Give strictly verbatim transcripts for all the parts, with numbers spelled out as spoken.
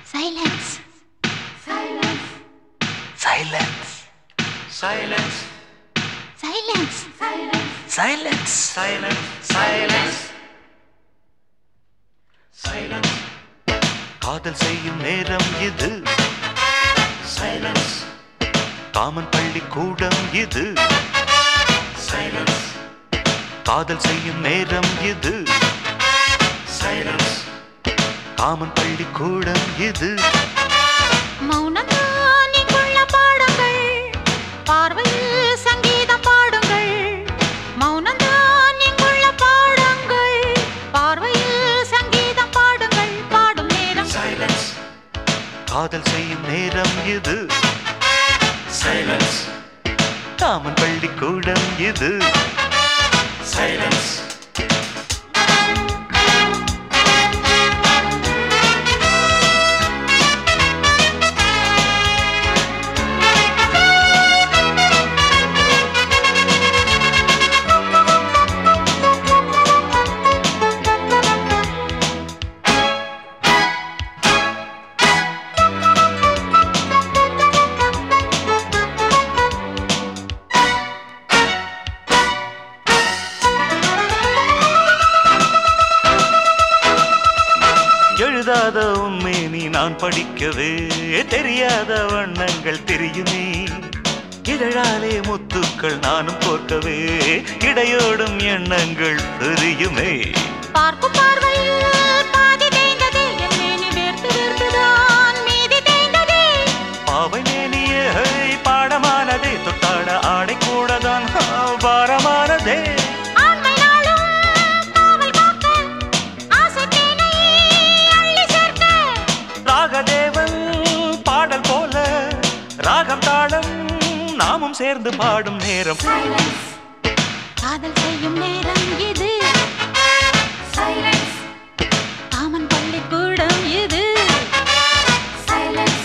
Silence. Silence. Silence. Silence. Silence. Silence. Silence. Silence. Silence. Silence. காதல் செய்யும் நேரம் இது. Silence. காமன் பள்ளிக்கூடம் இது. Silence. காதல் செய்யும் நேரம் இது. Silence. காமன் பள்ளிக்கூடம் இது. மௌனம்தான் இங்குள்ள பாடங்கள், பார்வையில் சங்கீதம் பாடுங்கள். மௌனம்தான் இங்குள்ள பாடங்கள், பார்வையில் சங்கீதம் பாடுங்கள். பாடும் நேரம் Silence. காதல் செய்யும் நேரம் இது. Silence. காமன் பள்ளிக்கூடம் இது. Silence. எழுதாத உண்மை நீ நான் படிக்கவே தெரியாத வண்ணங்கள் தெரியுமே. இதழாலே முத்துக்கள் நானும் கோர்க்கவே இடையோடும் எண்ணங்கள் தெரியுமே. பார்க்கும் பார்வையில் பாதி தேய்ந்தது, என் மேனி வேர்த்து வேர்த்துதான் மீதி தேய்ந்தது. பாவை மேனியே பாடமானதே, தொட்டாட ஆடை கூடதான் பாரமானதே. ஆண்மை நாளும் காவல் காக்க, ஆசை தேனை அள்ளி சேர்க்க. ராகதேவன் பாடல் போல ராகம் தாளம் நாமும் சேர்ந்து பாடும் நேரம். Silence. காதல் செய்யும் நேரம் இது. Silence. காமன் பள்ளிக்கூடம் இது. Silence.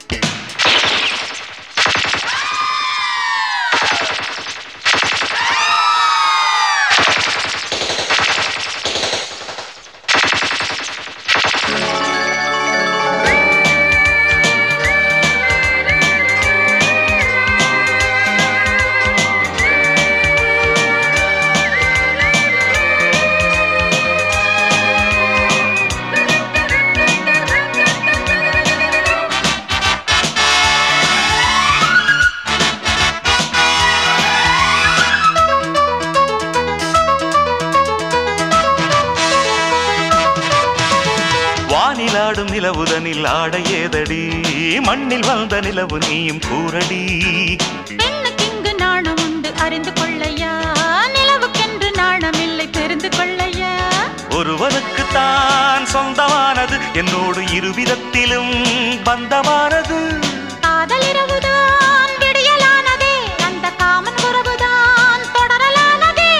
வானிலாடும் நிலவுதனில் ஆட ஏதடி, மண்ணில் வந்த நிலவு நீயும் கூறடி. பெண்ணுக்கிங்கு நாணம் உண்டு அறிந்து கொள்ளையா, நிலவுக்கென்று நாணமில்லை தெரிந்து கொள்ளையா. ஒருவனுக்கு தான் சொந்தமானது என்னோடு இருவிதத்திலும் பந்தமானது. காதல் இரவுதான் விடியலானதே, அந்த காமன் உறவுதான் தொடரலானதே.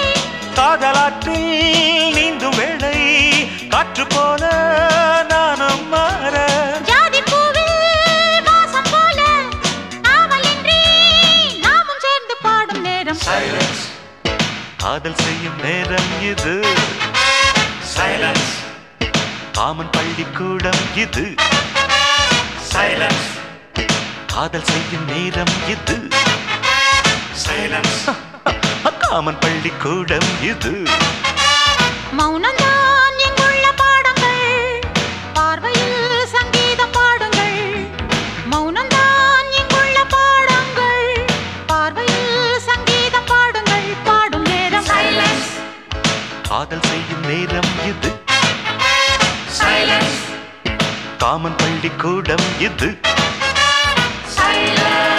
காதலாற்றில் நீந்தும் வேளை காற்று போல நானும் மாற. ஜாதி பூவில் வாசம் போல காவலின்றி நாமும் சேர்ந்து பாடும் நேரம். Silence. காதல் செய்யும் நேரம் இது. Silence. காமன் பள்ளிக்கூடம் இது. Silence. காதல் செய்யும் நேரம் இது. Silence. காமன் பள்ளிக்கூடம் இது. மௌனம்தான் இங்குள்ள பாடங்கள், பார்வையில் சங்கீதம் பாடுங்கள். மௌனம்தான் இங்குள்ள பாடங்கள், பார்வையில் சங்கீதம் பாடுங்கள். பாடும் நேரம். Silence. காதல் செய்யும் நேரம் இது. Silence. காமன் பள்ளிக்கூடம் இது. Silence.